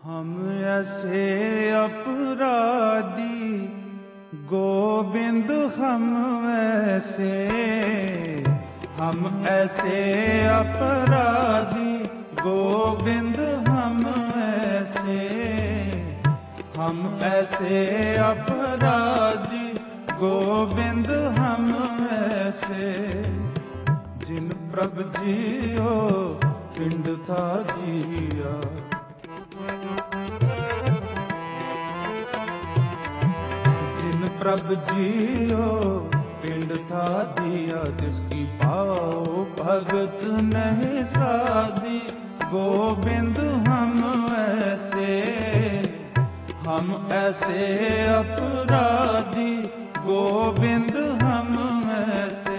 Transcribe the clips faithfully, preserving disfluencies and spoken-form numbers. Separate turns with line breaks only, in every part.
हम ऐसे अपराधी गोविंद हम ऐसे, हम ऐसे अपराधी गोविंद हम ऐसे, हम ऐसे अपराधी गोविंद हम ऐसे। जिन प्रभ जियो पिंड था जिया, जिन प्रभ जियो पिंड था दिया, जिसकी पाओ भगत नहीं साधी गोविंद हम ऐसे, हम ऐसे अपराधी गोविंद हम ऐसे।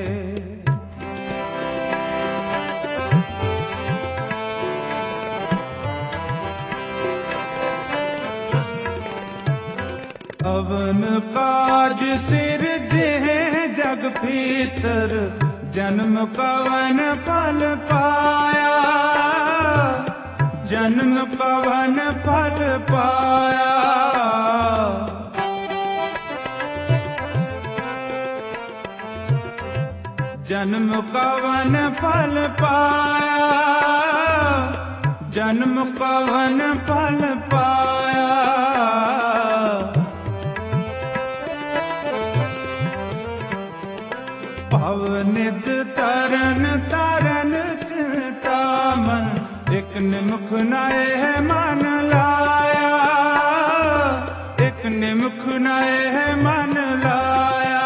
अवन काज सिरजे जग भीतर, जन्म कवन फल पाया, जन्म कवन फल पाया। जन्म कवन फल पाया, जन्म कवन फल पाया। पवनित तरन तरन चिंता मन, एक निमुख नए है मन लाया, एक निमुख नए है मन लाया।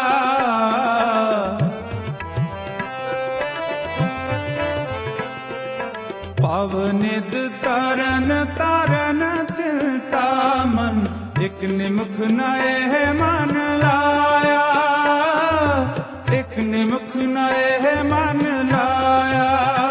पवनित तरन तरन चिंता मन, एक निमुख नए है मन लाया, एक निमुख नए है मन लाया।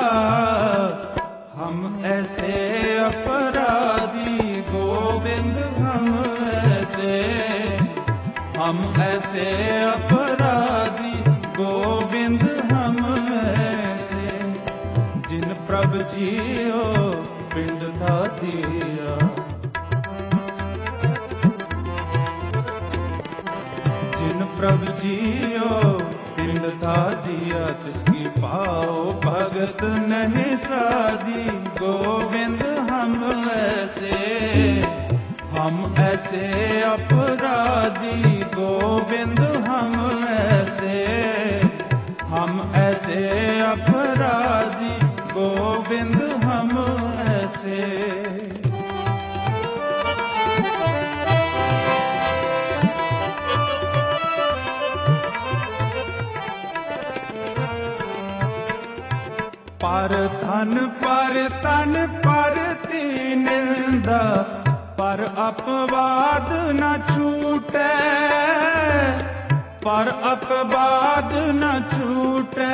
हम ऐसे अपराधी गोविंद हम ऐसे, हम ऐसे अपराधी गोविंद हम ऐसे। जिन प्रभ जियो पिंड था दिया, जिन प्रभ जियो पिंड था दिया, जिसकी पाओ भगत नहीं साधी गोविंद हम ऐसे, हम ऐसे अपराधी गोविंद हम ऐसे, हम ऐसे अपराधी गोविंद हम ऐसे। पर धन पर तन पर ती निंदा, पर अपवाद न छूटे, पर अपवाद न छूटे।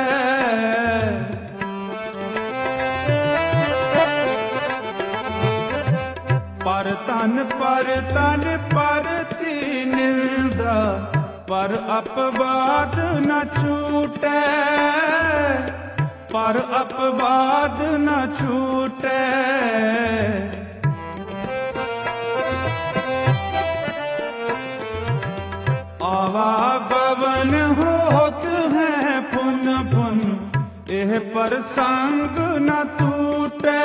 पर तन पर तन पर ती निंदा, पर अपवाद न छूटे, पर अपवाद न छूटे। आवागमन होत है पुन पुन, एह प्रसंग न टूटे,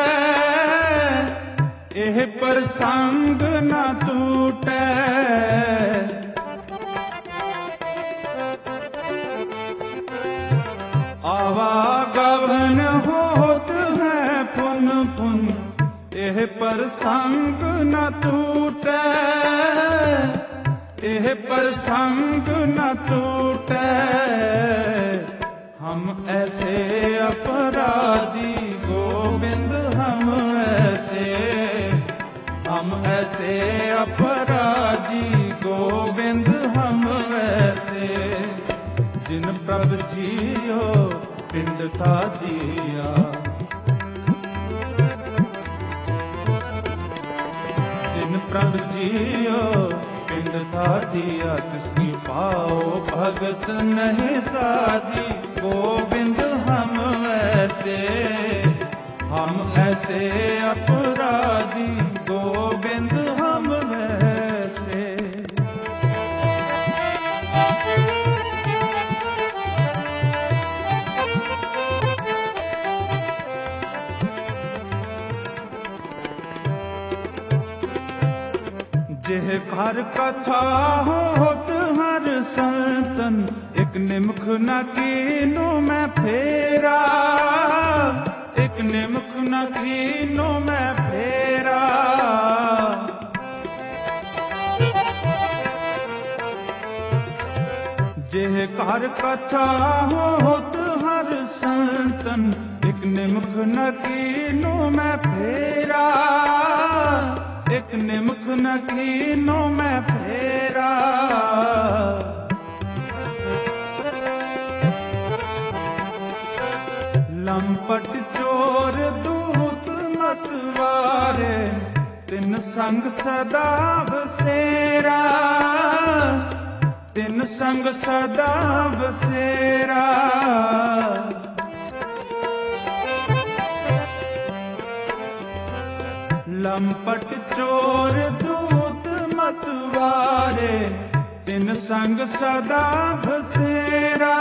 एह प्रसंग न टूटे। आवागमन होत है पुन पुन, एह प्रसंग न टूटे, एह प्रसंग न टूटे। हम ऐसे अपराधी गोविंद हम ऐसे, हम ऐसे अपराधी गोविंद हम ऐसे। जिन प्रभ जियो पिंड था दिया, जिन प्रभ जियो पिंड था दिया, जिसकी पाओ भगत नहीं साधी गोविंद हम ऐसे, हम ऐसे अपराधी गो जेह कर कथा होत हर संतन, एक निमख न कीनो मैं फेरा, एक निमख न कीनो मैं फेरा। जेह कर कथा होत हर संतन, एक निमख न कीनो मैं फेरा, एक निमख न कीनो मैं फेरा। लंपट चोर दूत मतवारे, तिन संग सदा बसेरा, तिन संग सदा बसेरा। लंपट चोर दूत मतवारे, तिन संग सदा बसेरा,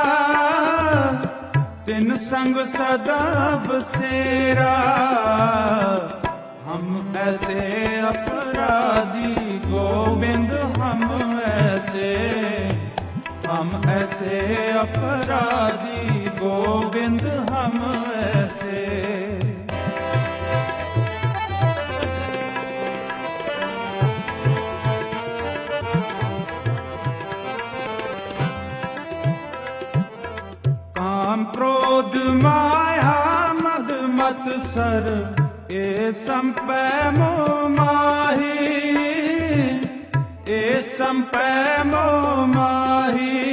तिन संग सदा बसेरा। हम ऐसे अपराधी गोविंद, हम ऐसे, हम ऐसे अपराधी गोविंद, हम ऐसे। काम क्रोध माया मद मत सर, ए संपै मोह माही, ए संपै मोह माही।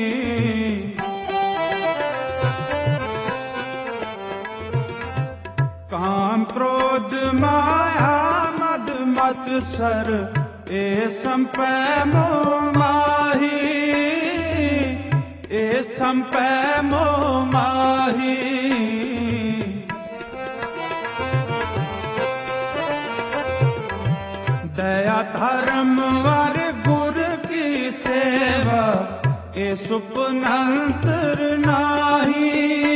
काम क्रोध माया मद मत सर, ए संपै मोह माही, ए संपै मोह माही। दया धर्म वर गुर की सेवा, ए सुपनंतर नाही,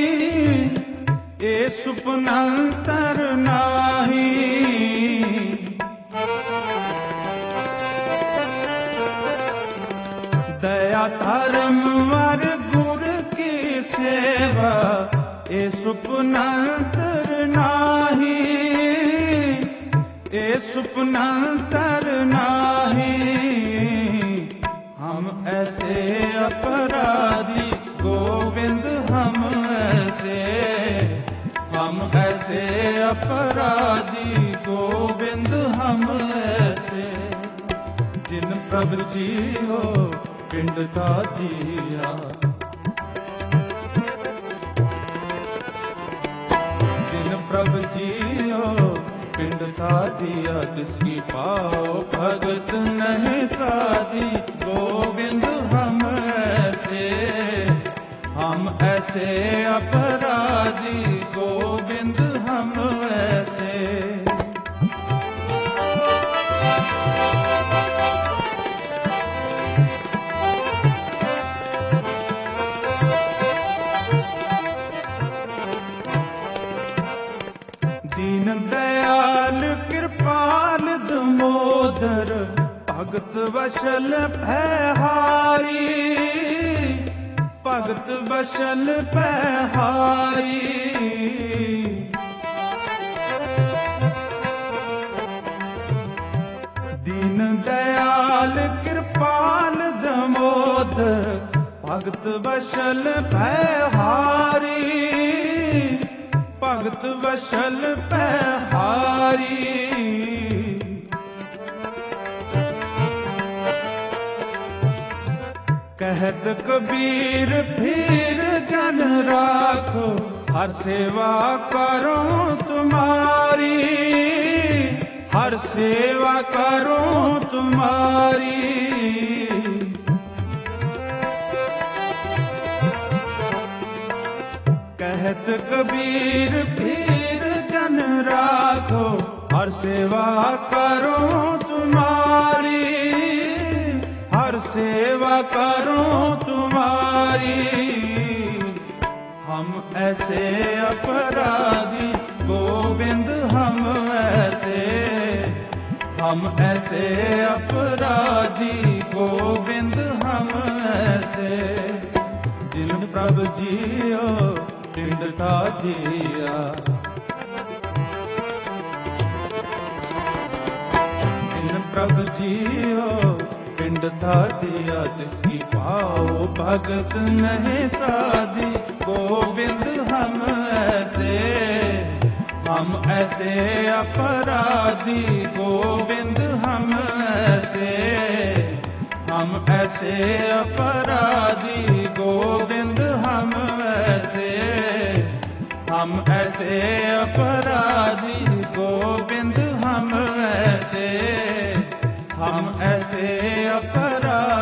ए सुपनंतर नाही। दया धर्म वर गुर की सेवा, ए सुपनंतर नाही, ए सुपनंतर नाही। हम ऐसे अपराधी गोविंद, हम ऐसे, हम ऐसे अपराधी गोविंद, हम ऐसे। जिन प्रभु जी हो पिंड का दिया, जिन प्रभु जी हो पिंड का दिया, जिसकी पाओ भगत नहीं साधी गोविंद, हम ऐसे, हम ऐसे अपराधी गोविंद, हम ऐसे। दीन दयाल कृपाल दमोदर, भगत वशल भयहारी, भगत वशल भयहारी। दीन दयाल कृपाल दमोदर, भगत वशल भयहारी, भगत वशल भयहारी। कहत कबीर फिर जन राखो, हर सेवा करो तुम्हारी, हर सेवा करो तुम्हारी। कहत कबीर फिर जन राखो, हर सेवा करो तुम्हारी, हर सेवा करो तुम्हारी। हम ऐसे अपराधी गोविंद, हम ऐसे, हम ऐसे अपराधी गोविंद हम ऐसे, जिन प्रभु जियो पिंड था दिया, जिन प्रभु जियो पिंड था दिया, जिसकी पाओ भगत नहीं साधी गोविंद हम ऐसे, हम ऐसे अपराधी गोविंद हम ऐसे, हम ऐसे अपराधी गोविंद हम ऐसे, हम ऐसे अपराधी गोविंद हम ऐसे, हम ऐसे अपराधी